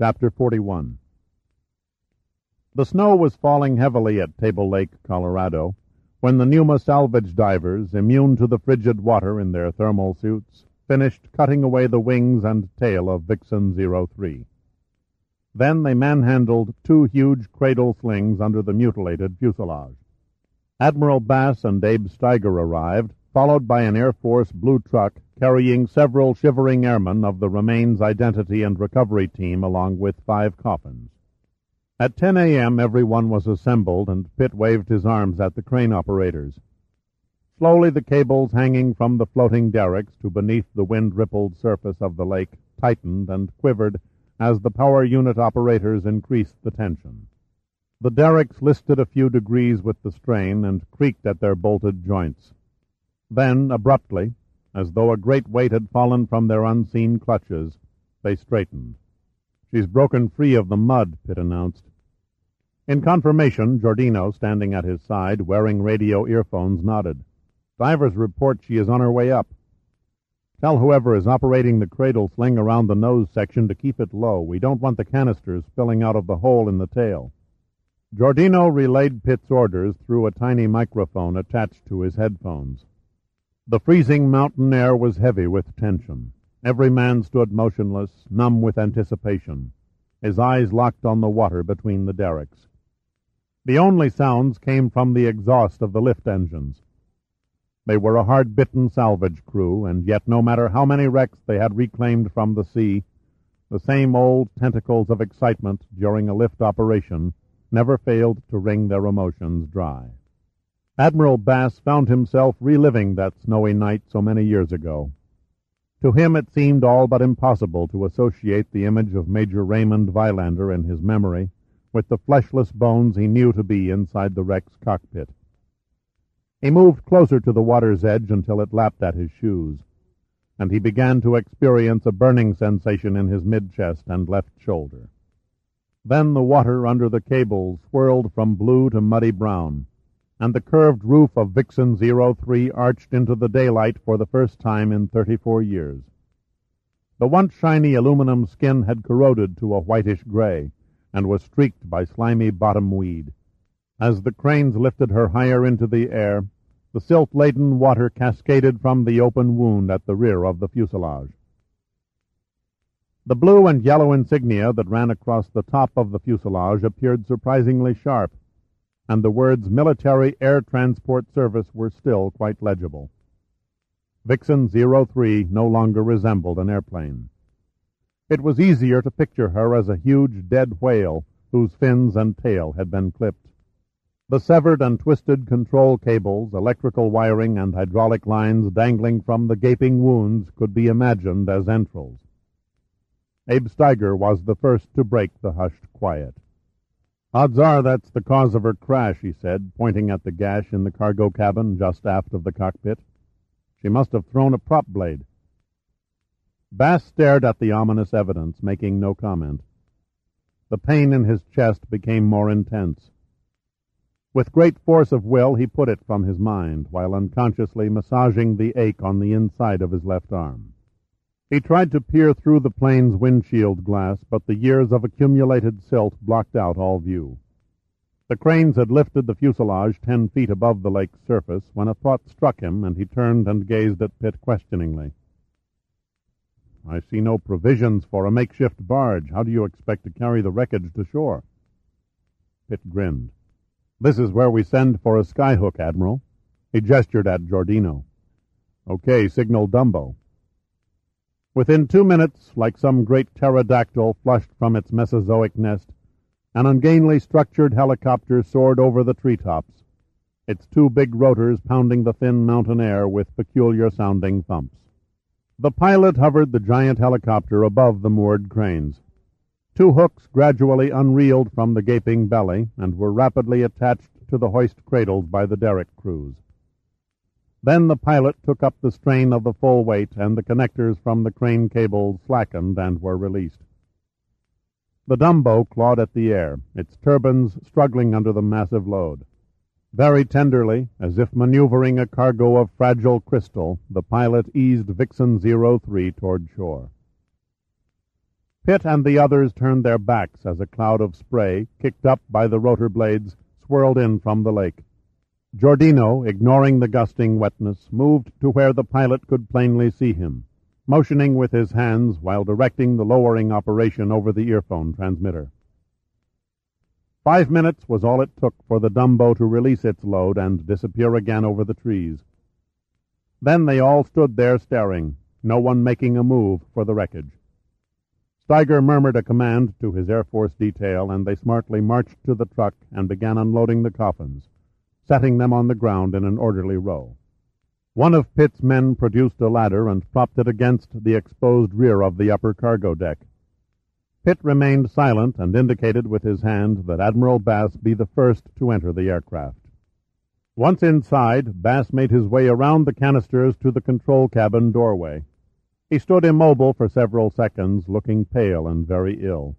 Chapter 41. The snow was falling heavily at Table Lake, Colorado, when the Numa salvage divers, immune to the frigid water in their thermal suits, finished cutting away the wings and tail of Vixen 03. Then they manhandled two huge cradle slings under the mutilated fuselage. Admiral Bass and Abe Steiger arrived, followed by an Air Force blue truck carrying several shivering airmen of the Remains Identity and Recovery Team along with 5 coffins. At 10 a.m. everyone was assembled, and Pitt waved his arms at the crane operators. Slowly the cables hanging from the floating derricks to beneath the wind-rippled surface of the lake tightened and quivered as the power unit operators increased the tension. The derricks listed a few degrees with the strain and creaked at their bolted joints. Then, abruptly, as though a great weight had fallen from their unseen clutches, they straightened. "She's broken free of the mud," Pitt announced. In confirmation, Giordino, standing at his side, wearing radio earphones, nodded. "Divers report she is on her way up. Tell whoever is operating the cradle sling around the nose section to keep it low. We don't want the canisters spilling out of the hole in the tail." Giordino relayed Pitt's orders through a tiny microphone attached to his headphones. The freezing mountain air was heavy with tension. Every man stood motionless, numb with anticipation, his eyes locked on the water between the derricks. The only sounds came from the exhaust of the lift engines. They were a hard-bitten salvage crew, and yet no matter how many wrecks they had reclaimed from the sea, the same old tentacles of excitement during a lift operation never failed to wring their emotions dry. Admiral Bass found himself reliving that snowy night so many years ago. To him it seemed all but impossible to associate the image of Major Raymond Vilander in his memory with the fleshless bones he knew to be inside the wreck's cockpit. He moved closer to the water's edge until it lapped at his shoes, and he began to experience a burning sensation in his mid-chest and left shoulder. Then the water under the cables swirled from blue to muddy brown, and the curved roof of Vixen 03 arched into the daylight for the first time in 34 years. The once shiny aluminum skin had corroded to a whitish gray, and was streaked by slimy bottom weed. As the cranes lifted her higher into the air, the silt-laden water cascaded from the open wound at the rear of the fuselage. The blue and yellow insignia that ran across the top of the fuselage appeared surprisingly sharp, and the words Military Air Transport Service were still quite legible. Vixen 03 no longer resembled an airplane. It was easier to picture her as a huge dead whale whose fins and tail had been clipped. The severed and twisted control cables, electrical wiring, and hydraulic lines dangling from the gaping wounds could be imagined as entrails. Abe Steiger was the first to break the hushed quiet. "Odds are that's the cause of her crash," he said, pointing at the gash in the cargo cabin just aft of the cockpit. "She must have thrown a prop blade." Bass stared at the ominous evidence, making no comment. The pain in his chest became more intense. With great force of will he put it from his mind, while unconsciously massaging the ache on the inside of his left arm. He tried to peer through the plane's windshield glass, but the years of accumulated silt blocked out all view. The cranes had lifted the fuselage 10 feet above the lake's surface when a thought struck him, and he turned and gazed at Pitt questioningly. "I see no provisions for a makeshift barge. How do you expect to carry the wreckage to shore?" Pitt grinned. "This is where we send for a skyhook, Admiral." He gestured at Giordino. "Okay, signal Dumbo." Within 2 minutes, like some great pterodactyl flushed from its Mesozoic nest, an ungainly structured helicopter soared over the treetops, its 2 big rotors pounding the thin mountain air with peculiar-sounding thumps. The pilot hovered the giant helicopter above the moored cranes. 2 hooks gradually unreeled from the gaping belly and were rapidly attached to the hoist cradles by the derrick crews. Then the pilot took up the strain of the full weight, and the connectors from the crane cables slackened and were released. The Dumbo clawed at the air, its turbines struggling under the massive load. Very tenderly, as if maneuvering a cargo of fragile crystal, the pilot eased Vixen 03 toward shore. Pitt and the others turned their backs as a cloud of spray, kicked up by the rotor blades, swirled in from the lake. Giordino, ignoring the gusting wetness, moved to where the pilot could plainly see him, motioning with his hands while directing the lowering operation over the earphone transmitter. 5 minutes was all it took for the Dumbo to release its load and disappear again over the trees. Then they all stood there staring, no one making a move for the wreckage. Steiger murmured a command to his Air Force detail, and they smartly marched to the truck and began unloading the coffins, setting them on the ground in an orderly row. One of Pitt's men produced a ladder and propped it against the exposed rear of the upper cargo deck. Pitt remained silent and indicated with his hand that Admiral Bass be the first to enter the aircraft. Once inside, Bass made his way around the canisters to the control cabin doorway. He stood immobile for several seconds, looking pale and very ill.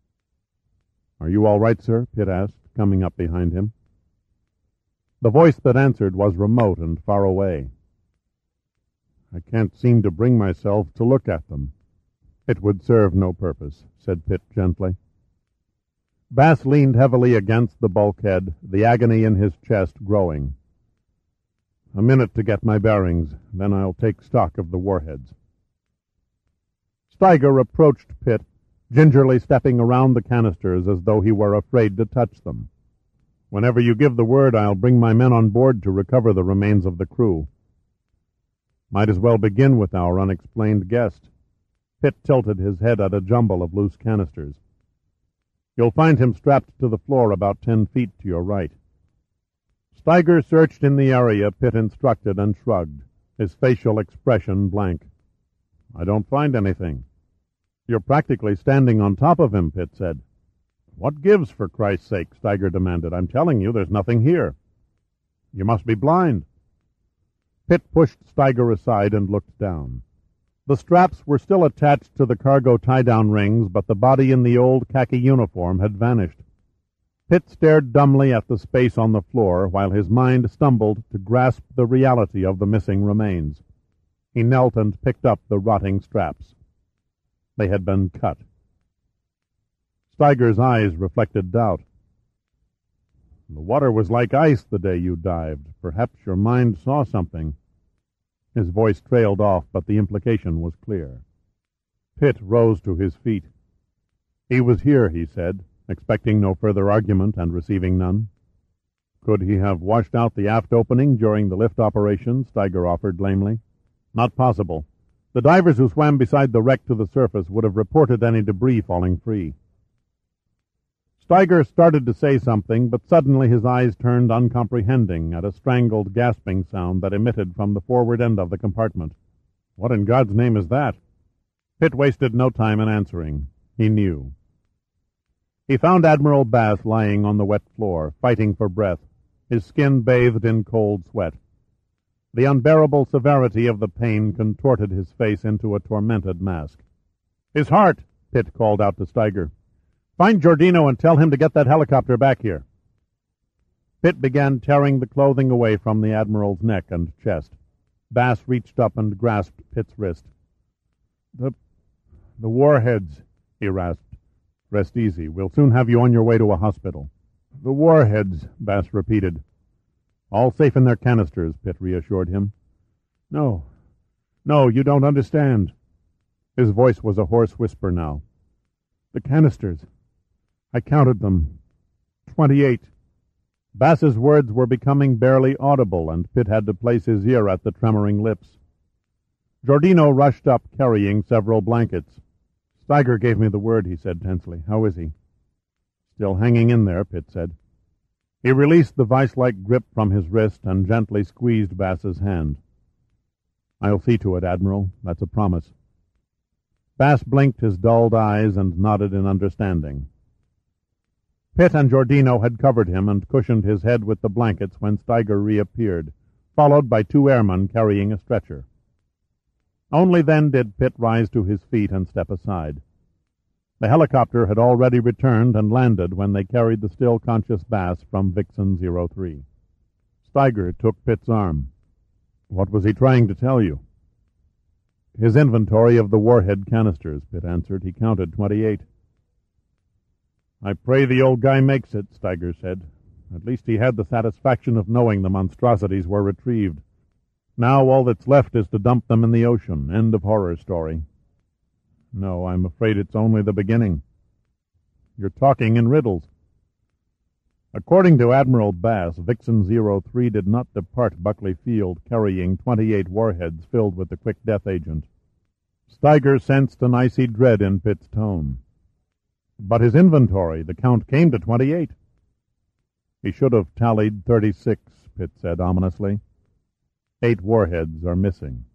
"Are you all right, sir?" Pitt asked, coming up behind him. The voice that answered was remote and far away. "I can't seem to bring myself to look at them." "It would serve no purpose," said Pitt gently. Bass leaned heavily against the bulkhead, the agony in his chest growing. "A minute to get my bearings, then I'll take stock of the warheads." Steiger approached Pitt, gingerly stepping around the canisters as though he were afraid to touch them. "Whenever you give the word, I'll bring my men on board to recover the remains of the crew." "Might as well begin with our unexplained guest." Pitt tilted his head at a jumble of loose canisters. "You'll find him strapped to the floor about 10 feet to your right." Steiger searched in the area Pitt instructed and shrugged, his facial expression blank. "I don't find anything." "You're practically standing on top of him," Pitt said. "What gives, for Christ's sake?" Steiger demanded. "I'm telling you, there's nothing here." "You must be blind." Pitt pushed Steiger aside and looked down. The straps were still attached to the cargo tie-down rings, but the body in the old khaki uniform had vanished. Pitt stared dumbly at the space on the floor while his mind stumbled to grasp the reality of the missing remains. He knelt and picked up the rotting straps. They had been cut. Steiger's eyes reflected doubt. "The water was like ice the day you dived. Perhaps your mind saw something." His voice trailed off, but the implication was clear. Pitt rose to his feet. "He was here," he said, expecting no further argument and receiving none. "Could he have washed out the aft opening during the lift operation?" Steiger offered lamely. "Not possible. The divers who swam beside the wreck to the surface would have reported any debris falling free." Steiger started to say something, but suddenly his eyes turned uncomprehending at a strangled, gasping sound that emitted from the forward end of the compartment. "What in God's name is that?" Pitt wasted no time in answering. He knew. He found Admiral Bass lying on the wet floor, fighting for breath, his skin bathed in cold sweat. The unbearable severity of the pain contorted his face into a tormented mask. "His heart!" Pitt called out to Steiger. "Find Giordino and tell him to get that helicopter back here." Pitt began tearing the clothing away from the Admiral's neck and chest. Bass reached up and grasped Pitt's wrist. The warheads," he rasped. "Rest easy. We'll soon have you on your way to a hospital." "The warheads," Bass repeated. "All safe in their canisters," Pitt reassured him. No, you don't understand." His voice was a hoarse whisper now. "The canisters. I counted them. 28. Bass's words were becoming barely audible, and Pitt had to place his ear at the tremoring lips. Giordino rushed up, carrying several blankets. "Steiger gave me the word," he said tensely. "How is he?" "Still hanging in there," Pitt said. He released the vice-like grip from his wrist and gently squeezed Bass's hand. "I'll see to it, Admiral. That's a promise." Bass blinked his dulled eyes and nodded in understanding. Pitt and Giordino had covered him and cushioned his head with the blankets when Steiger reappeared, followed by 2 airmen carrying a stretcher. Only then did Pitt rise to his feet and step aside. The helicopter had already returned and landed when they carried the still conscious Bass from Vixen 03. Steiger took Pitt's arm. "What was he trying to tell you?" His inventory of the warhead canisters, Pitt answered. He counted 28. I pray the old guy makes it, Steiger said. At least he had the satisfaction of knowing the monstrosities were retrieved. Now all that's left is to dump them in the ocean. End of horror story. No, I'm afraid it's only the beginning. You're talking in riddles. According to Admiral Bass, Vixen 03 did not depart Buckley Field carrying 28 warheads filled with the quick death agent. Steiger sensed an icy dread in Pitt's tone. But his inventory, the count came to 28. He should have tallied 36, Pitt said ominously. 8 warheads are missing.